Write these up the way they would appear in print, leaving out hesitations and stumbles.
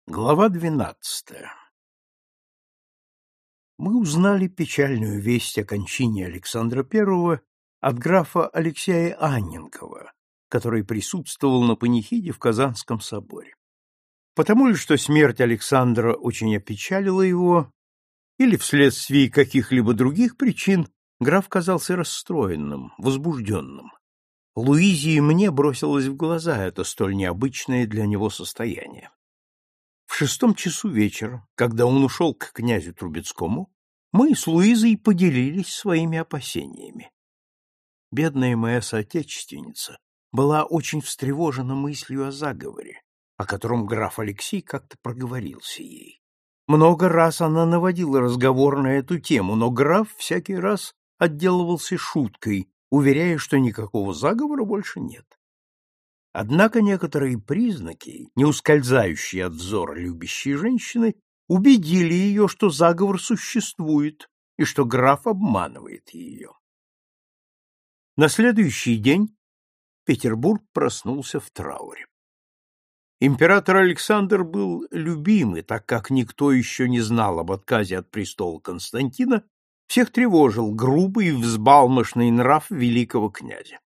Глава 12. Мы узнали печальную весть о кончине Александра I от графа Алексея Анненкова, который присутствовал на панихиде в Казанском соборе. Потому ли, что смерть Александра очень опечалила его, или вследствие каких-либо других причин, граф казался расстроенным, возбужденным. Луизе и мне бросилось в глаза это столь необычное для него состояние. В 6 часу вечера, когда он ушел к князю Трубецкому, мы с Луизой поделились своими опасениями. Бедная моя соотечественница была очень встревожена мыслью о заговоре, о котором граф Алексей как-то проговорился ей. Много раз она наводила разговор на эту тему, но граф всякий раз отделывался шуткой, уверяя, что никакого заговора больше нет. Однако некоторые признаки, не ускользающие от взора любящей женщины, убедили ее, что заговор существует и что граф обманывает ее. На следующий день Петербург проснулся в трауре. Император Александр был любим, и так как никто еще не знал об отказе от престола Константина, всех тревожил грубый и взбалмошный нрав великого князя.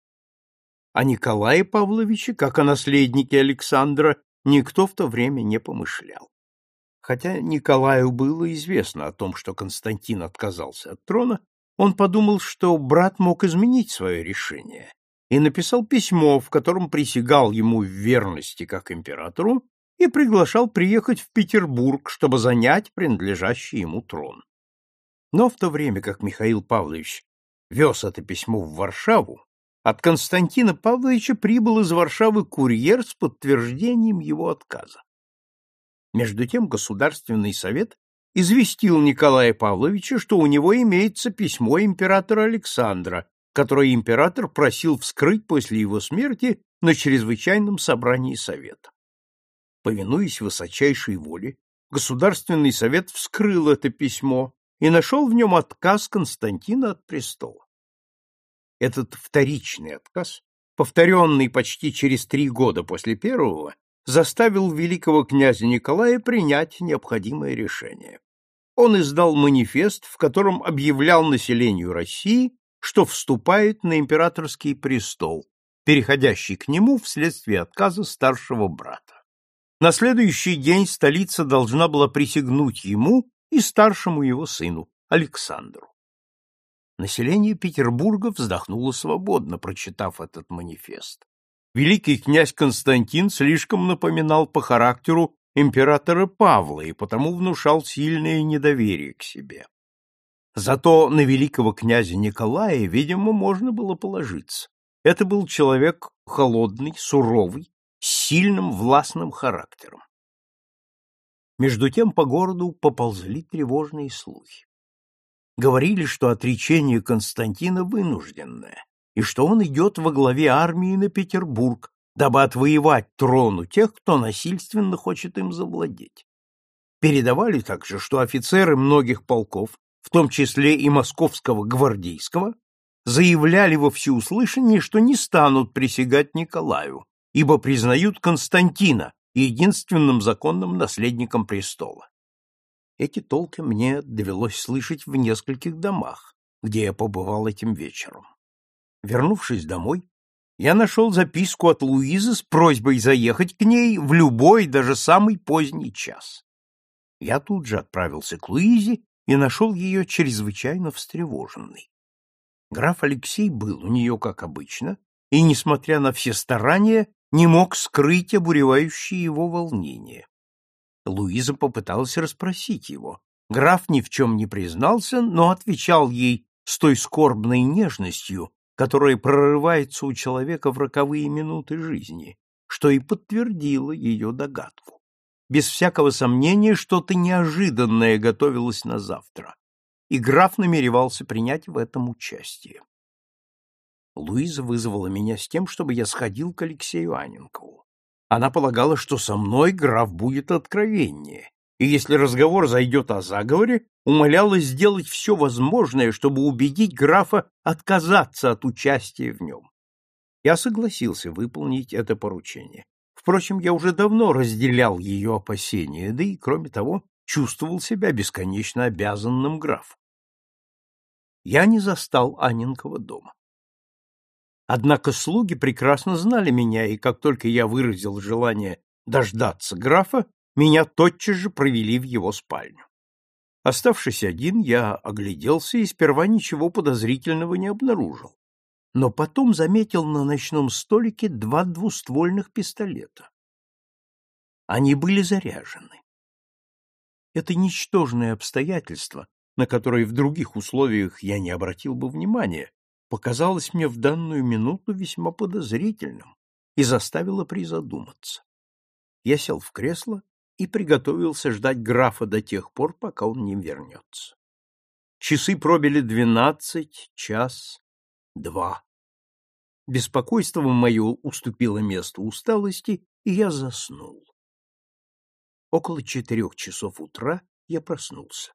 О Николае Павловиче, как о наследнике Александра, никто в то время не помышлял. Хотя Николаю было известно о том, что Константин отказался от трона, он подумал, что брат мог изменить свое решение, и написал письмо, в котором присягал ему в верности как императору и приглашал приехать в Петербург, чтобы занять принадлежащий ему трон. Но в то время как Михаил Павлович вез это письмо в Варшаву, от Константина Павловича прибыл из Варшавы курьер с подтверждением его отказа. Между тем Государственный совет известил Николая Павловича, что у него имеется письмо императора Александра, которое император просил вскрыть после его смерти на чрезвычайном собрании совета. Повинуясь высочайшей воле, Государственный совет вскрыл это письмо и нашел в нем отказ Константина от престола. Этот вторичный отказ, повторенный почти через 3 года после первого, заставил великого князя Николая принять необходимое решение. Он издал манифест, в котором объявлял населению России, что вступает на императорский престол, переходящий к нему вследствие отказа старшего брата. На следующий день столица должна была присягнуть ему и старшему его сыну, Александру. Население Петербурга вздохнуло свободно, прочитав этот манифест. Великий князь Константин слишком напоминал по характеру императора Павла и потому внушал сильное недоверие к себе. Зато на великого князя Николая, видимо, можно было положиться. Это был человек холодный, суровый, с сильным властным характером. Между тем по городу поползли тревожные слухи. Говорили, что отречение Константина вынужденное, и что он идет во главе армии на Петербург, дабы отвоевать трон у тех, кто насильственно хочет им завладеть. Передавали также, что офицеры многих полков, в том числе и московского гвардейского, заявляли во всеуслышание, что не станут присягать Николаю, ибо признают Константина единственным законным наследником престола. Эти толки мне довелось слышать в нескольких домах, где я побывал этим вечером. Вернувшись домой, я нашел записку от Луизы с просьбой заехать к ней в любой, даже самый поздний час. Я тут же отправился к Луизе и нашел ее чрезвычайно встревоженной. Граф Алексей был у нее, как обычно, и, несмотря на все старания, не мог скрыть обуревающее его волнение. Луиза попыталась расспросить его. Граф ни в чем не признался, но отвечал ей с той скорбной нежностью, которая прорывается у человека в роковые минуты жизни, что и подтвердило ее догадку. Без всякого сомнения, что-то неожиданное готовилось на завтра, и граф намеревался принять в этом участие. Луиза вызвала меня с тем, чтобы я сходил к Алексею Анненкову. Она полагала, что со мной граф будет откровеннее, и если разговор зайдет о заговоре, умоляла сделать все возможное, чтобы убедить графа отказаться от участия в нем. Я согласился выполнить это поручение. В Впрочем, я уже давно разделял ее опасения, да и, кроме того, чувствовал себя бесконечно обязанным графу. Я не застал Анненкова дома. Однако слуги прекрасно знали меня, и как только я выразил желание дождаться графа, меня тотчас же провели в его спальню. Оставшись один, я огляделся и сперва ничего подозрительного не обнаружил, но потом заметил на ночном столике 2 двуствольных пистолета. Они были заряжены. Это ничтожное обстоятельство, на которое в других условиях я не обратил бы внимания, показалось мне в данную минуту весьма подозрительным и заставило призадуматься. Я сел в кресло и приготовился ждать графа до тех пор, пока он не вернется. Часы пробили 12, час, 2. Беспокойство мое уступило место усталости, и я заснул. Около 4 часов утра я проснулся.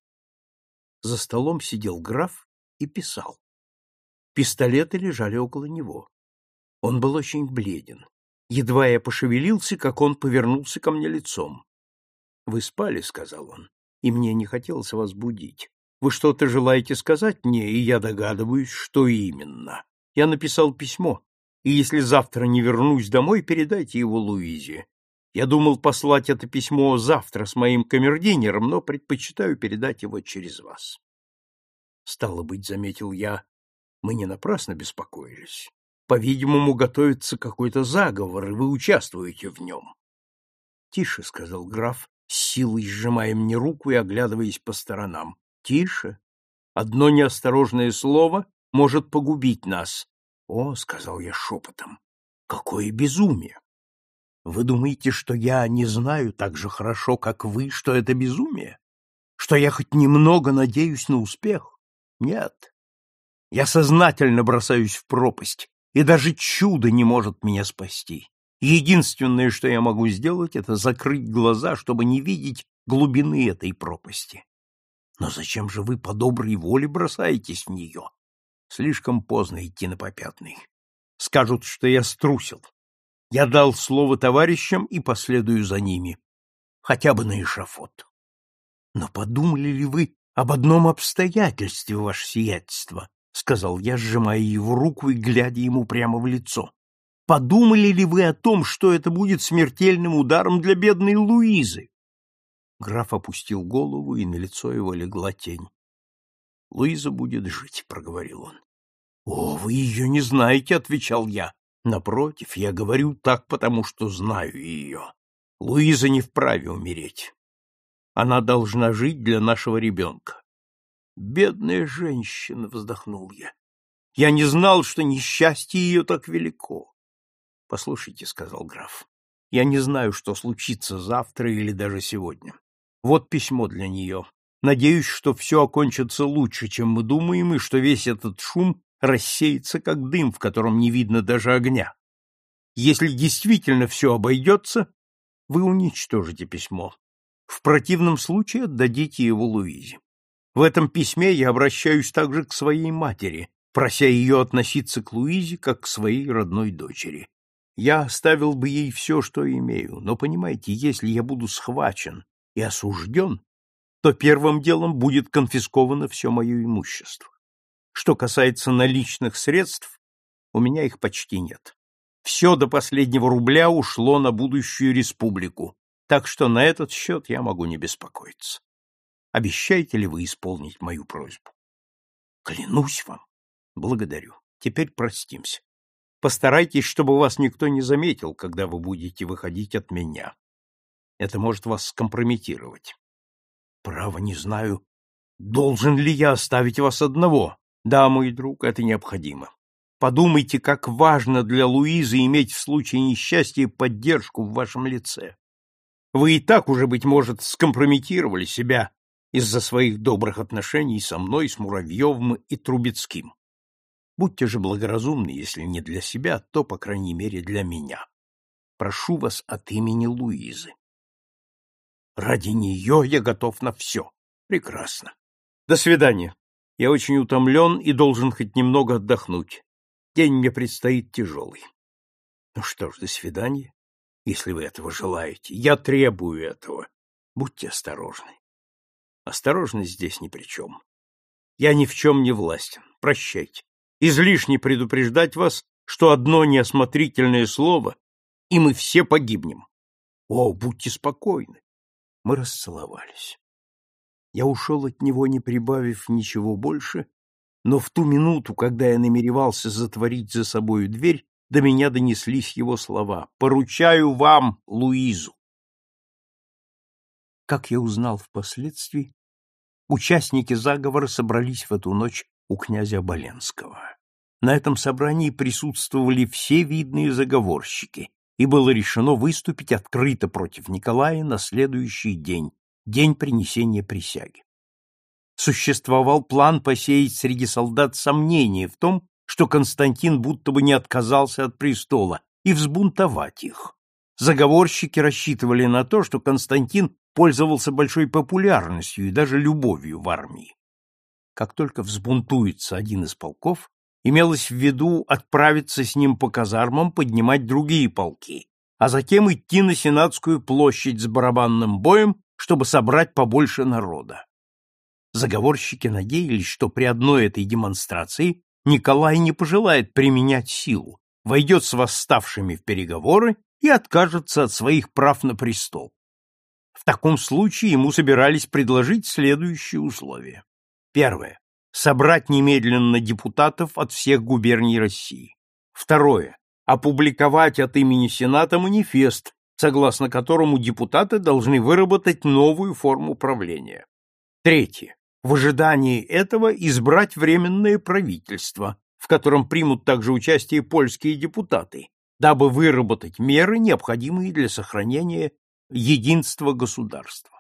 За столом сидел граф и писал. Пистолеты лежали около него. Он был очень бледен. Едва я пошевелился, как он повернулся ко мне лицом. — Вы спали, — сказал он, — и мне не хотелось вас будить. Вы что-то желаете сказать мне, и я догадываюсь, что именно. Я написал письмо, и если завтра не вернусь домой, передайте его Луизе. Я думал послать это письмо завтра с моим камердинером, но предпочитаю передать его через вас. Стало быть, заметил я, мы не напрасно беспокоились. По-видимому, готовится какой-то заговор, и вы участвуете в нем. — Тише, — сказал граф, с силой сжимая мне руку и оглядываясь по сторонам. — Тише. Одно неосторожное слово может погубить нас. — О, — сказал я шепотом, — какое безумие! Вы думаете, что я не знаю так же хорошо, как вы, что это безумие? Что я хоть немного надеюсь на успех? Нет. Я сознательно бросаюсь в пропасть, и даже чудо не может меня спасти. Единственное, что я могу сделать, это закрыть глаза, чтобы не видеть глубины этой пропасти. Но зачем же вы по доброй воле бросаетесь в нее? Слишком поздно идти на попятный. Скажут, что я струсил. Я дал слово товарищам и последую за ними. Хотя бы на эшафот. Но подумали ли вы об одном обстоятельстве, ваше сиятельство? — сказал я, сжимая его руку и глядя ему прямо в лицо. — Подумали ли вы о том, что это будет смертельным ударом для бедной Луизы? Граф опустил голову, и на лицо его легла тень. — Луиза будет жить, — проговорил он. — О, вы ее не знаете, — отвечал я. — Напротив, я говорю так, потому что знаю ее. Луиза не вправе умереть. Она должна жить для нашего ребенка. Бедная женщина, — вздохнул я. Я не знал, что несчастье ее так велико. — Послушайте, — сказал граф, — я не знаю, что случится завтра или даже сегодня. Вот письмо для нее. Надеюсь, что все окончится лучше, чем мы думаем, и что весь этот шум рассеется, как дым, в котором не видно даже огня. Если действительно все обойдется, вы уничтожите письмо. В противном случае отдадите его Луизе. В этом письме я обращаюсь также к своей матери, прося ее относиться к Луизе как к своей родной дочери. Я оставил бы ей все, что имею, но, понимаете, если я буду схвачен и осужден, то первым делом будет конфисковано все мое имущество. Что касается наличных средств, у меня их почти нет. Все до последнего рубля ушло на будущую республику, так что на этот счет я могу не беспокоиться. Обещаете ли вы исполнить мою просьбу? Клянусь вам. Благодарю. Теперь простимся. Постарайтесь, чтобы вас никто не заметил, когда вы будете выходить от меня. Это может вас скомпрометировать. Право, не знаю, должен ли я оставить вас одного. Да, мой друг, это необходимо. Подумайте, как важно для Луизы иметь в случае несчастья поддержку в вашем лице. Вы и так уже, быть может, скомпрометировали себя из-за своих добрых отношений со мной, с Муравьевым и Трубецким. Будьте же благоразумны, если не для себя, то, по крайней мере, для меня. Прошу вас от имени Луизы. Ради нее я готов на все. Прекрасно. До свидания. Я очень утомлен и должен хоть немного отдохнуть. День мне предстоит тяжелый. Ну что ж, до свидания. если вы этого желаете. Я требую этого. Будьте осторожны. Осторожность здесь ни при чем. Я ни в чем не властен. Прощайте. Излишне предупреждать вас, что одно неосмотрительное слово, и мы все погибнем. О, будьте спокойны. Мы расцеловались. Я ушел от него, не прибавив ничего больше, но в ту минуту, когда я намеревался затворить за собою дверь, до меня донеслись его слова: «Поручаю вам Луизу». Как я узнал впоследствии, участники заговора собрались в эту ночь у князя Оболенского. На этом собрании присутствовали все видные заговорщики, и было решено выступить открыто против Николая на следующий день, день принесения присяги. Существовал план посеять среди солдат сомнения в том, что Константин будто бы не отказался от престола, и взбунтовать их. Заговорщики рассчитывали на то, что Константин пользовался большой популярностью и даже любовью в армии. Как только взбунтуется один из полков, имелось в виду отправиться с ним по казармам поднимать другие полки, а затем идти на Сенатскую площадь с барабанным боем, чтобы собрать побольше народа. Заговорщики надеялись, что при одной этой демонстрации Николай не пожелает применять силу, войдет с восставшими в переговоры и откажется от своих прав на престол. В таком случае ему собирались предложить следующие условия. Первое. Собрать немедленно депутатов от всех губерний России. Второе. Опубликовать от имени Сената манифест, согласно которому депутаты должны выработать новую форму правления. Третье. В ожидании этого избрать временное правительство, в котором примут также участие польские депутаты, дабы выработать меры, необходимые для сохранения единства государства.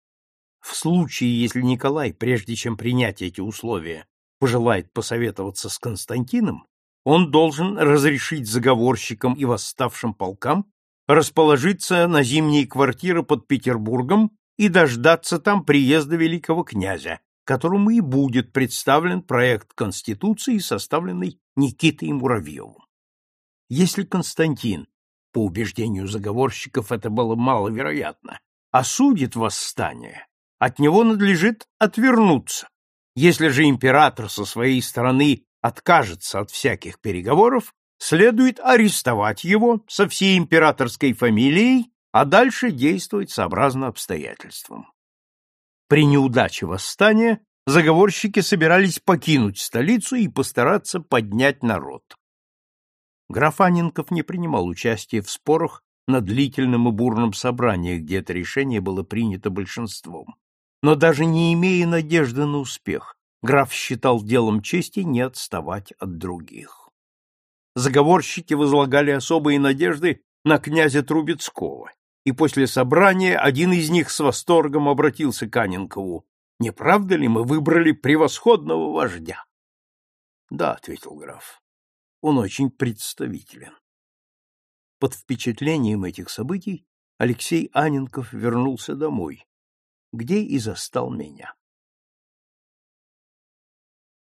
В случае, если Николай, прежде чем принять эти условия, пожелает посоветоваться с Константином, он должен разрешить заговорщикам и восставшим полкам расположиться на зимние квартиры под Петербургом и дождаться там приезда великого князя, которому и будет представлен проект Конституции, составленный Никитой Муравьевым. Если Константин, по убеждению заговорщиков это было маловероятно, осудит восстание, от него надлежит отвернуться. Если же император со своей стороны откажется от всяких переговоров, следует арестовать его со всей императорской фамилией, а дальше действовать сообразно обстоятельствам. При неудаче восстания заговорщики собирались покинуть столицу и постараться поднять народ. Граф Анненков не принимал участия в спорах на длительном и бурном собрании, где это решение было принято большинством. Но даже не имея надежды на успех, граф считал делом чести не отставать от других. Заговорщики возлагали особые надежды на князя Трубецкого, и после собрания один из них с восторгом обратился к Анненкову: «Не правда ли мы выбрали превосходного вождя?» «Да», — ответил граф, — «он очень представителен». Под впечатлением этих событий Алексей Анненков вернулся домой, где и застал меня.